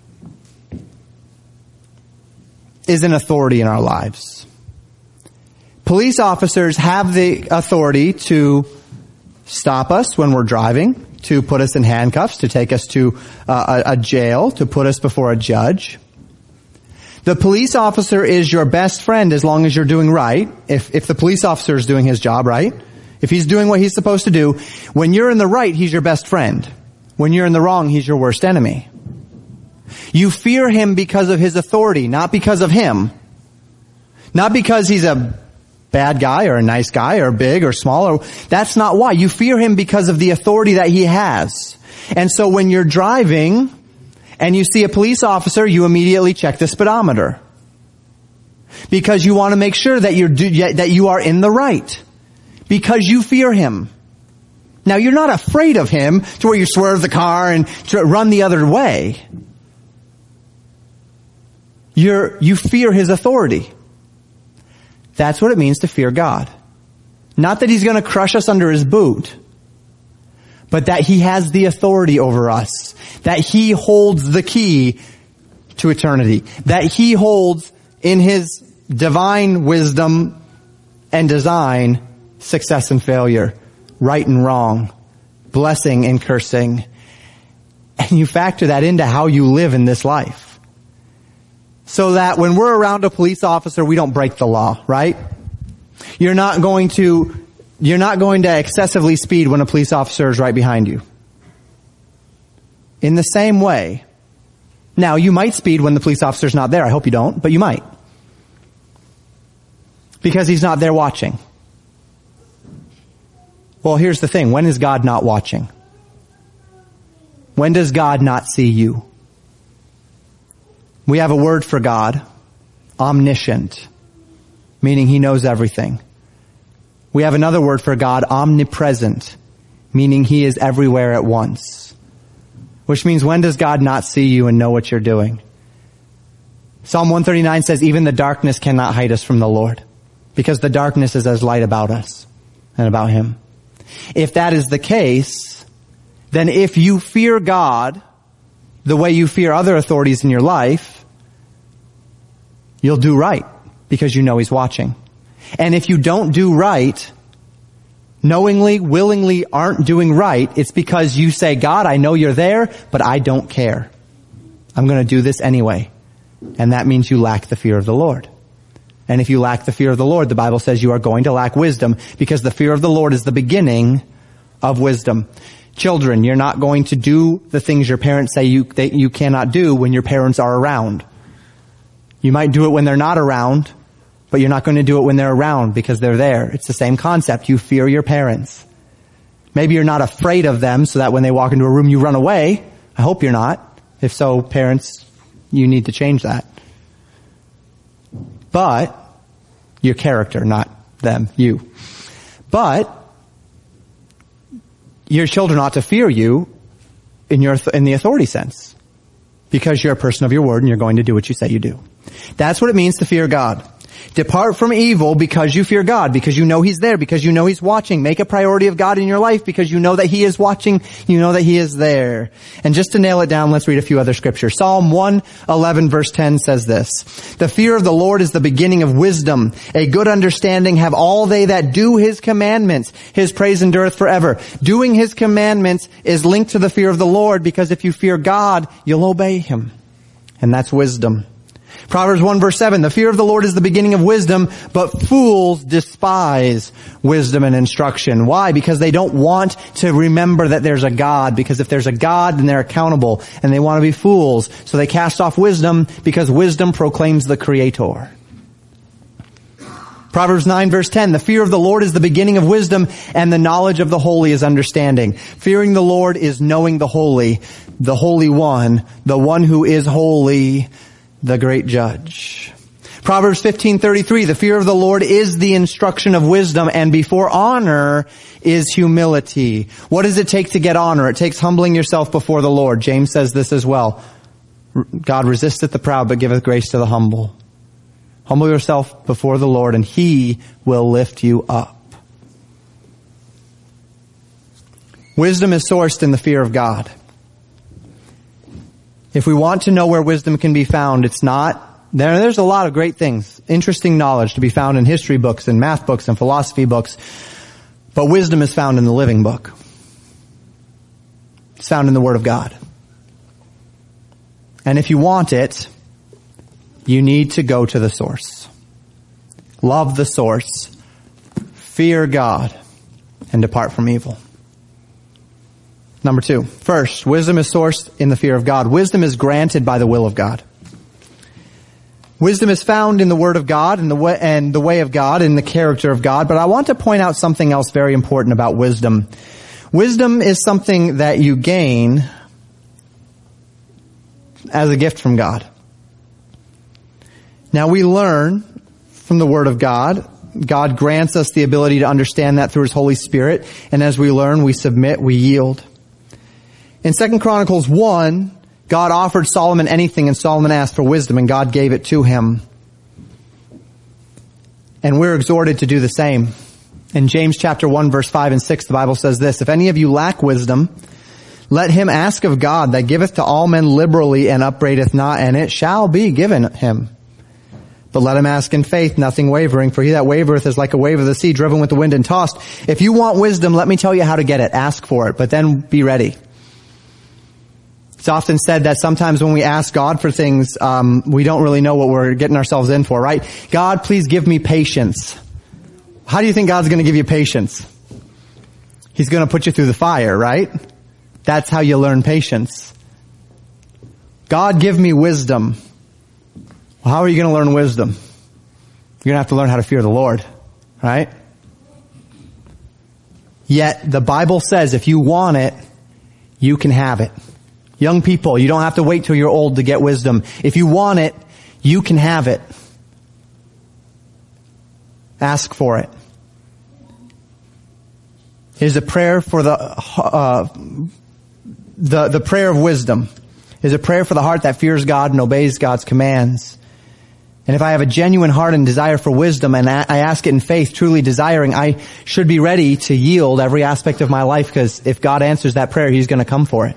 is an authority in our lives. Police officers have the authority to stop us when we're driving, to put us in handcuffs, to take us to uh, a, a jail, to put us before a judge. The police officer is your best friend as long as you're doing right. If, if the police officer is doing his job right, if he's doing what he's supposed to do, when you're in the right, he's your best friend. When you're in the wrong, he's your worst enemy. You fear him because of his authority, not because of him. Not because he's a bad guy or a nice guy or big or small. Or, that's not why. You fear him because of the authority that he has. And so when you're driving and you see a police officer, you immediately check the speedometer. Because you want to make sure that you're, that you are in the right. Because you fear him. Now, you're not afraid of him to where you swerve the car and run the other way. You're, you fear his authority. That's what it means to fear God. Not that he's going to crush us under his boot, but that he has the authority over us. That he holds the key to eternity. That he holds in his divine wisdom and design success and failure, right and wrong, blessing and cursing. and you factor that into how you live in this life. So that when we're around a police officer, we don't break the law, right? You're not going to, you're not going to excessively speed when a police officer is right behind you. In the same way, now you might speed when the police officer's not there. I hope you don't, but you might. Because he's not there watching. Well, here's the thing. When is God not watching? When does God not see you? We have a word for God, omniscient, meaning he knows everything. We have another word for God, omnipresent, meaning he is everywhere at once. Which means, when does God not see you and know what you're doing? Psalm one thirty-nine says, even the darkness cannot hide us from the Lord, because the darkness is as light about us and about him. If that is the case, then if you fear God the way you fear other authorities in your life, you'll do right because you know he's watching. And if you don't do right, knowingly, willingly aren't doing right, it's because you say, God, I know you're there, but I don't care. I'm going to do this anyway. And that means you lack the fear of the Lord. And if you lack the fear of the Lord, the Bible says you are going to lack wisdom, because the fear of the Lord is the beginning of wisdom. Children, you're not going to do the things your parents say you, that you cannot do when your parents are around. You might do it when they're not around, but you're not going to do it when they're around because they're there. It's the same concept. You fear your parents. Maybe you're not afraid of them so that when they walk into a room you run away. I hope you're not. If so, parents, you need to change that. But your character, not them, you. But your children ought to fear you in your in the authority sense, because you're a person of your word and you're going to do what you say you do. That's what it means to fear God. Depart from evil because you fear God, because you know he's there, because you know he's watching. Make a priority of God in your life because you know that he is watching, you know that he is there. And just to nail it down, let's read a few other scriptures. Psalm one eleven verse ten says this: the fear of the Lord is the beginning of wisdom. A good understanding have all they that do his commandments. His praise endureth forever. Doing his commandments is linked to the fear of the Lord, because if you fear God, you'll obey him. And that's wisdom. Proverbs one verse seven, the fear of the Lord is the beginning of wisdom, but fools despise wisdom and instruction. Why? Because they don't want to remember that there's a God, because if there's a God, then they're accountable, and they want to be fools. So they cast off wisdom, because wisdom proclaims the Creator. Proverbs nine verse ten, the fear of the Lord is the beginning of wisdom, and the knowledge of the holy is understanding. Fearing the Lord is knowing the holy, the Holy One, the one who is holy, the great judge. Proverbs fifteen thirty-three, the fear of the Lord is the instruction of wisdom, and before honor is humility. What does it take to get honor? It takes humbling yourself before the Lord. James says this as well. God resisteth the proud, but giveth grace to the humble. Humble yourself before the Lord, and he will lift you up. Wisdom is sourced in the fear of God. If we want to know where wisdom can be found, it's not, there, there's a lot of great things, interesting knowledge to be found in history books and math books and philosophy books, but wisdom is found in the living book. It's found in the Word of God. And if you want it, you need to go to the source. Love the source, fear God, and depart from evil. Number two, first, wisdom is sourced in the fear of God. Wisdom is granted by the will of God. Wisdom is found in the Word of God and the way, and the way of God, in the character of God. But I want to point out something else very important about wisdom. Wisdom is something that you gain as a gift from God. Now we learn from the Word of God. God grants us the ability to understand that through his Holy Spirit. And as we learn, we submit, we yield. In Second Chronicles one, God offered Solomon anything, and Solomon asked for wisdom, and God gave it to him. And we're exhorted to do the same. In James chapter one, verse five and six, the Bible says this: if any of you lack wisdom, let him ask of God, that giveth to all men liberally and upbraideth not, and it shall be given him. But let him ask in faith, nothing wavering, for he that wavereth is like a wave of the sea, driven with the wind and tossed. If you want wisdom, let me tell you how to get it. Ask for it, but then be ready. It's often said that sometimes when we ask God for things, um, we don't really know what we're getting ourselves in for, right? God, please give me patience. How do you think God's going to give you patience? He's going to put you through the fire, right? That's how you learn patience. God, give me wisdom. Well, how are you going to learn wisdom? You're going to have to learn how to fear the Lord, right? Yet the Bible says if you want it, you can have it. Young people, you don't have to wait till you're old to get wisdom. If you want it, you can have it. Ask for it. Is a prayer for the, uh, the, the prayer of wisdom is a prayer for the heart that fears God and obeys God's commands. And if I have a genuine heart and desire for wisdom and I ask it in faith, truly desiring, I should be ready to yield every aspect of my life, because if God answers that prayer, He's going to come for it.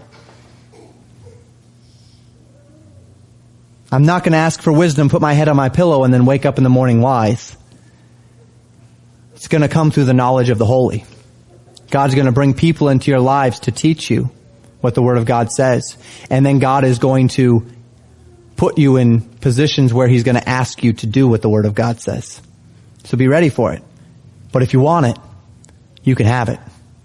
I'm not going to ask for wisdom, put my head on my pillow, and then wake up in the morning wise. It's going to come through the knowledge of the holy. God's going to bring people into your lives to teach you what the Word of God says. And then God is going to put you in positions where He's going to ask you to do what the Word of God says. So be ready for it. But if you want it, you can have it.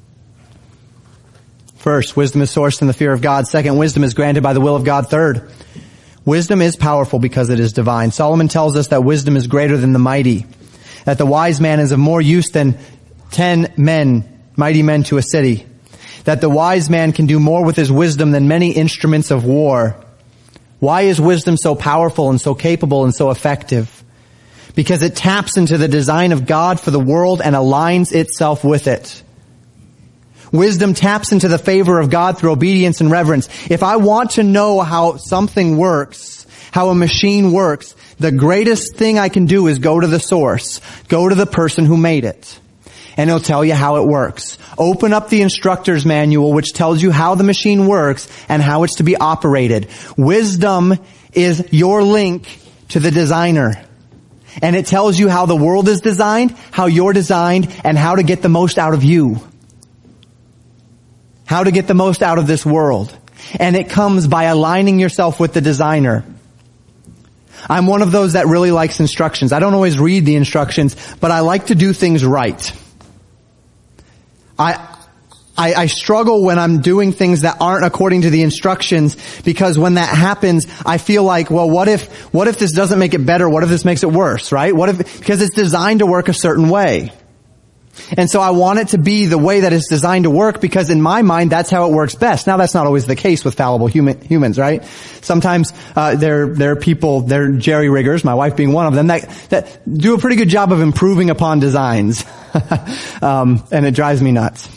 First, wisdom is sourced in the fear of God. Second, wisdom is granted by the will of God. Third, wisdom is powerful because it is divine. Solomon tells us that wisdom is greater than the mighty, that the wise man is of more use than ten men, mighty men to a city, that the wise man can do more with his wisdom than many instruments of war. Why is wisdom so powerful and so capable and so effective? Because it taps into the design of God for the world and aligns itself with it. Wisdom taps into the favor of God through obedience and reverence. If I want to know how something works, how a machine works, the greatest thing I can do is go to the source. Go to the person who made it. And he'll tell you how it works. Open up the instructor's manual, which tells you how the machine works and how it's to be operated. Wisdom is your link to the designer. And it tells you how the world is designed, how you're designed, and how to get the most out of you. How to get the most out of this world. And it comes by aligning yourself with the designer. I'm one of those that really likes instructions. I don't always read the instructions, but I like to do things right. I, I, I struggle when I'm doing things that aren't according to the instructions, because when that happens, I feel like, well, what if, what if this doesn't make it better? What if this makes it worse, right? What if, because it's designed to work a certain way. And so I want it to be the way that it's designed to work, because in my mind, that's how it works best. Now, that's not always the case with fallible human, humans, right? Sometimes, uh, there, there are people, they're jerry-riggers, my wife being one of them, that, that do a pretty good job of improving upon designs. um, and it drives me nuts.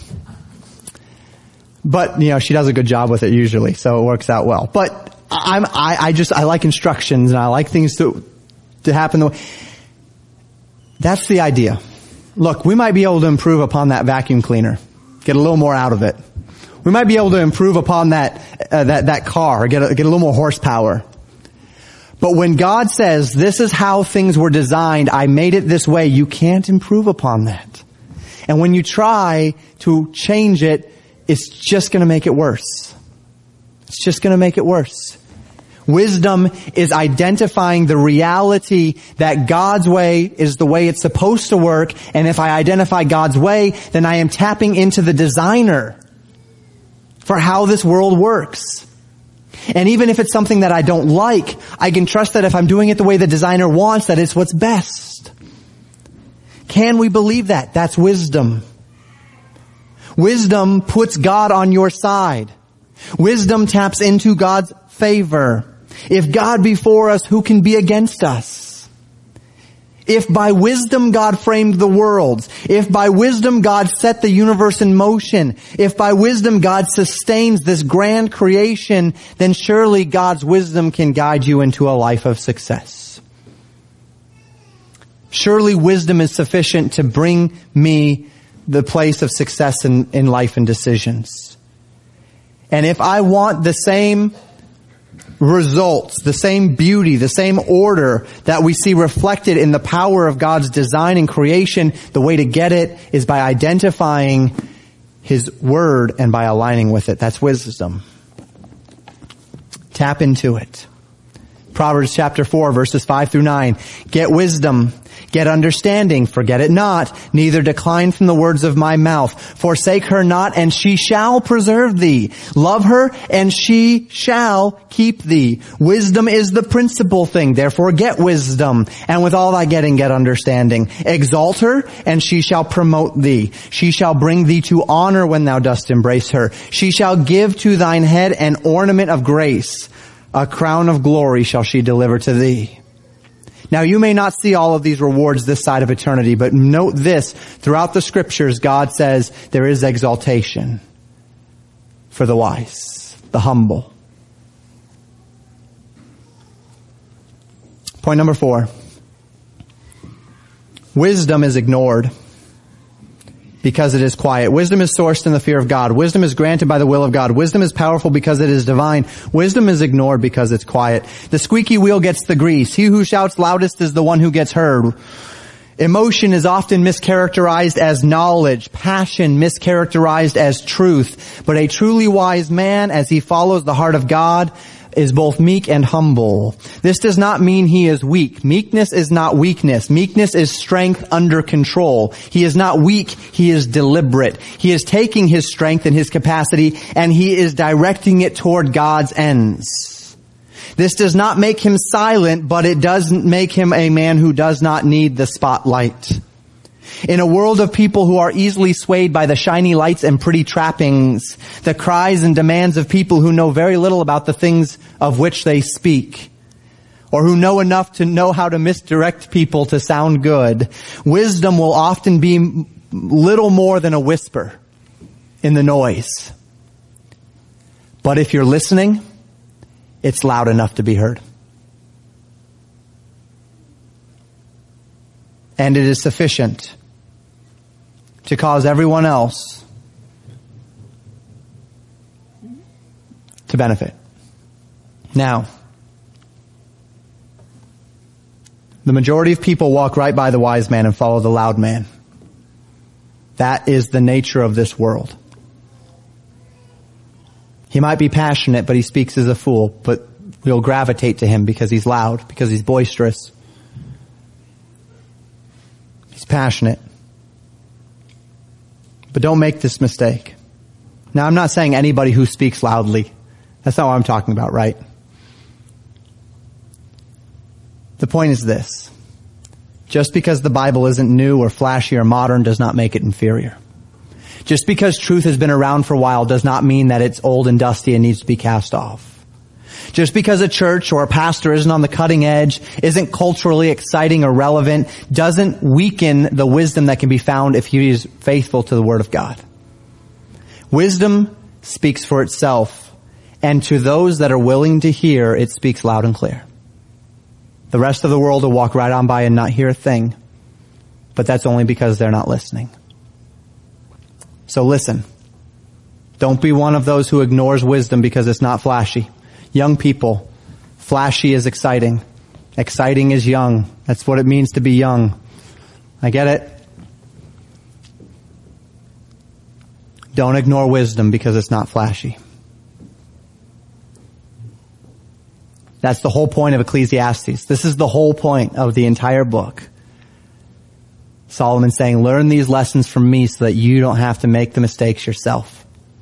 But, you know, she does a good job with it usually, so it works out well. But I'm, I, I just, I like instructions and I like things to, to happen the way. That's the idea. Look, we might be able to improve upon that vacuum cleaner, get a little more out of it. We might be able to improve upon that uh, that that car, get a, get a little more horsepower. But when God says, this is how things were designed, I made it this way, you can't improve upon that. And when you try to change it, it's just going to make it worse. It's just going to make it worse. Wisdom is identifying the reality that God's way is the way it's supposed to work. And if I identify God's way, then I am tapping into the designer for how this world works. And even if it's something that I don't like, I can trust that if I'm doing it the way the designer wants, that it's what's best. Can we believe that? That's wisdom. Wisdom puts God on your side. Wisdom taps into God's favor. If God be for us, who can be against us? If by wisdom God framed the worlds, if by wisdom God set the universe in motion, if by wisdom God sustains this grand creation, then surely God's wisdom can guide you into a life of success. Surely wisdom is sufficient to bring me the place of success in, in life and decisions. And if I want the same results, the same beauty, the same order that we see reflected in the power of God's design and creation, the way to get it is by identifying His Word and by aligning with it. That's wisdom. Tap into it. Proverbs chapter four, verses five through nine. Get wisdom, get understanding, forget it not, neither decline from the words of my mouth. Forsake her not, and she shall preserve thee. Love her, and she shall keep thee. Wisdom is the principal thing, therefore get wisdom. And with all thy getting, get understanding. Exalt her, and she shall promote thee. She shall bring thee to honor when thou dost embrace her. She shall give to thine head an ornament of grace. A crown of glory shall she deliver to thee. Now you may not see all of these rewards this side of eternity, but note this, throughout the scriptures, God says there is exaltation for the wise, the humble. Point number four. Wisdom is ignored because it is quiet. Wisdom is sourced in the fear of God. Wisdom is granted by the will of God. Wisdom is powerful because it is divine. Wisdom is ignored because it's quiet. The squeaky wheel gets the grease. He who shouts loudest is the one who gets heard. Emotion is often mischaracterized as knowledge, passion mischaracterized as truth. But a truly wise man, as he follows the heart of God, is both meek and humble. This does not mean he is weak. Meekness is not weakness. Meekness is strength under control. He is not weak. He is deliberate. He is taking his strength and his capacity and he is directing it toward God's ends. This does not make him silent, but it doesn't make him a man who does not need the spotlight. In a world of people who are easily swayed by the shiny lights and pretty trappings, the cries and demands of people who know very little about the things of which they speak, or who know enough to know how to misdirect people to sound good, wisdom will often be little more than a whisper in the noise. But if you're listening, it's loud enough to be heard. And it is sufficient to cause everyone else to benefit. Now, the majority of people walk right by the wise man and follow the loud man. That is the nature of this world. He might be passionate, but he speaks as a fool, but we'll gravitate to him because he's loud, because he's boisterous. He's passionate. But don't make this mistake. Now, I'm not saying anybody who speaks loudly. That's not what I'm talking about, right? The point is this. Just because the Bible isn't new or flashy or modern does not make it inferior. Just because truth has been around for a while does not mean that it's old and dusty and needs to be cast off. Just because a church or a pastor isn't on the cutting edge, isn't culturally exciting or relevant, doesn't weaken the wisdom that can be found if he is faithful to the Word of God. Wisdom speaks for itself, and to those that are willing to hear, it speaks loud and clear. The rest of the world will walk right on by and not hear a thing, but that's only because they're not listening. So listen. Don't be one of those who ignores wisdom because it's not flashy. Young people, flashy is exciting. Exciting is young. That's what it means to be young. I get it. Don't ignore wisdom because it's not flashy. That's the whole point of Ecclesiastes. This is the whole point of the entire book. Solomon's saying, learn these lessons from me so that you don't have to make the mistakes yourself.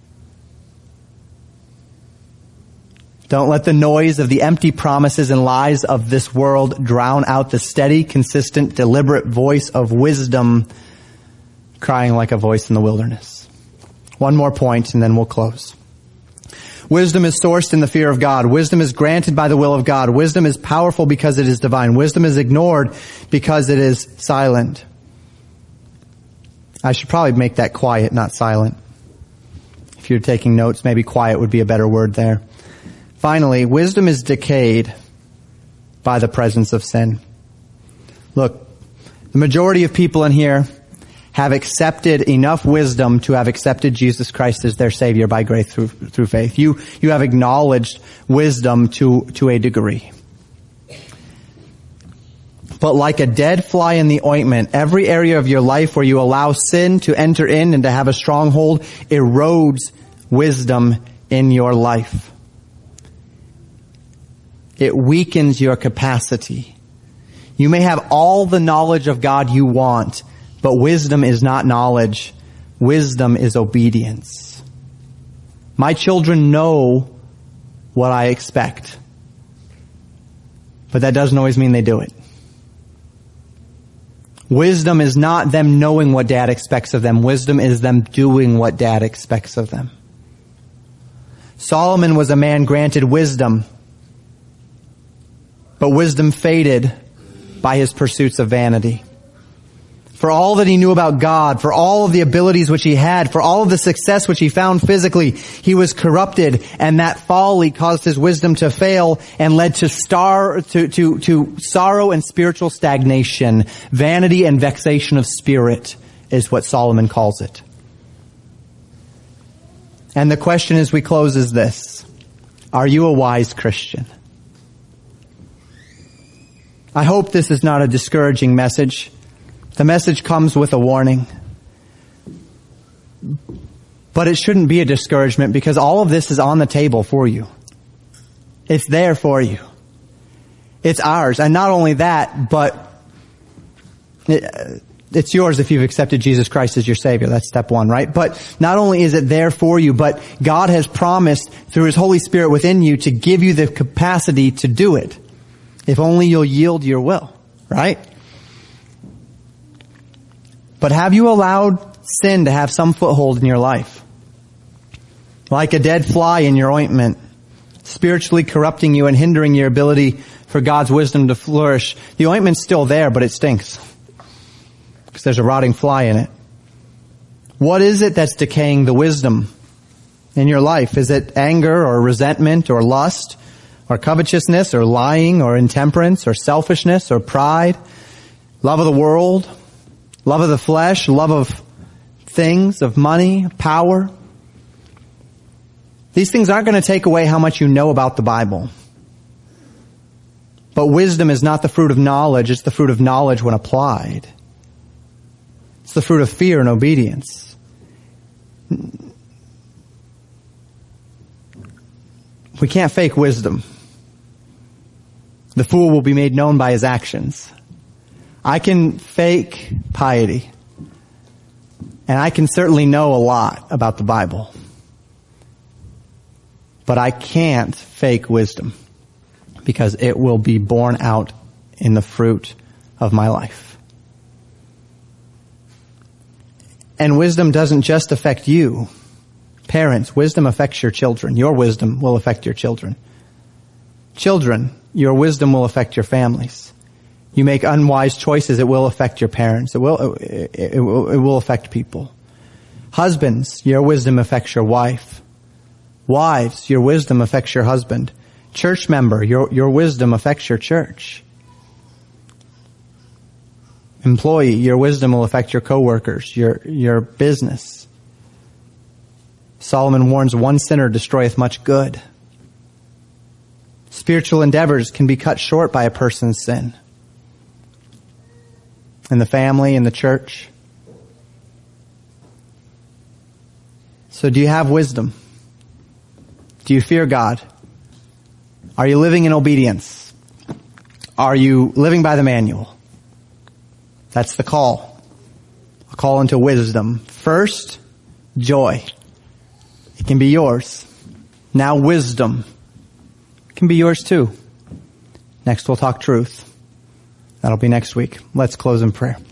Don't let the noise of the empty promises and lies of this world drown out the steady, consistent, deliberate voice of wisdom crying like a voice in the wilderness. One more point and then we'll close. Wisdom is sourced in the fear of God. Wisdom is granted by the will of God. Wisdom is powerful because it is divine. Wisdom is ignored because it is silent. I should probably make that quiet, not silent. If you're taking notes, maybe quiet would be a better word there. Finally, wisdom is decayed by the presence of sin. Look, the majority of people in here have accepted enough wisdom to have accepted Jesus Christ as their Savior by grace through, through faith. You, you have acknowledged wisdom to, to a degree. But like a dead fly in the ointment, every area of your life where you allow sin to enter in and to have a stronghold erodes wisdom in your life. It weakens your capacity. You may have all the knowledge of God you want, but wisdom is not knowledge. Wisdom is obedience. My children know what I expect, but that doesn't always mean they do it. Wisdom is not them knowing what dad expects of them. Wisdom is them doing what dad expects of them. Solomon was a man granted wisdom, but wisdom faded by his pursuits of vanity. For all that he knew about God, for all of the abilities which he had, for all of the success which he found physically, he was corrupted, and that folly caused his wisdom to fail and led to star to to to sorrow and spiritual stagnation. Vanity and vexation of spirit is what Solomon calls it. And the question as we close is this: are you a wise Christian? I hope this is not a discouraging message. The message comes with a warning. But it shouldn't be a discouragement, because all of this is on the table for you. It's there for you. It's ours. And not only that, but it, it's yours if you've accepted Jesus Christ as your Savior. That's step one, right? But not only is it there for you, but God has promised through His Holy Spirit within you to give you the capacity to do it. If only you'll yield your will, right? But have you allowed sin to have some foothold in your life? Like a dead fly in your ointment, spiritually corrupting you and hindering your ability for God's wisdom to flourish. The ointment's still there, but it stinks, because there's a rotting fly in it. What is it that's decaying the wisdom in your life? Is it anger or resentment or lust or covetousness or lying or intemperance or selfishness or pride, love of the world, love of the flesh, love of things, of money, power? These things aren't going to take away how much you know about the Bible. But wisdom is not the fruit of knowledge. It's the fruit of knowledge when applied. It's the fruit of fear and obedience. We can't fake wisdom. The fool will be made known by his actions. I can fake piety. And I can certainly know a lot about the Bible. But I can't fake wisdom, because it will be borne out in the fruit of my life. And wisdom doesn't just affect you. Parents, wisdom affects your children. Your wisdom will affect your children. Children, your wisdom will affect your families. You make unwise choices, it will affect your parents. It will, it, it, will, it will affect people. Husbands, your wisdom affects your wife. Wives, your wisdom affects your husband. Church member, your, your wisdom affects your church. Employee, your wisdom will affect your coworkers, your, your business. Solomon warns, one sinner destroyeth much good. Spiritual endeavors can be cut short by a person's sin. In the family, in the church. So do you have wisdom? Do you fear God? Are you living in obedience? Are you living by the manual? That's the call. A call into wisdom. First, joy. It can be yours. Now wisdom. It can be yours too. Next we'll talk truth. That'll be next week. Let's close in prayer.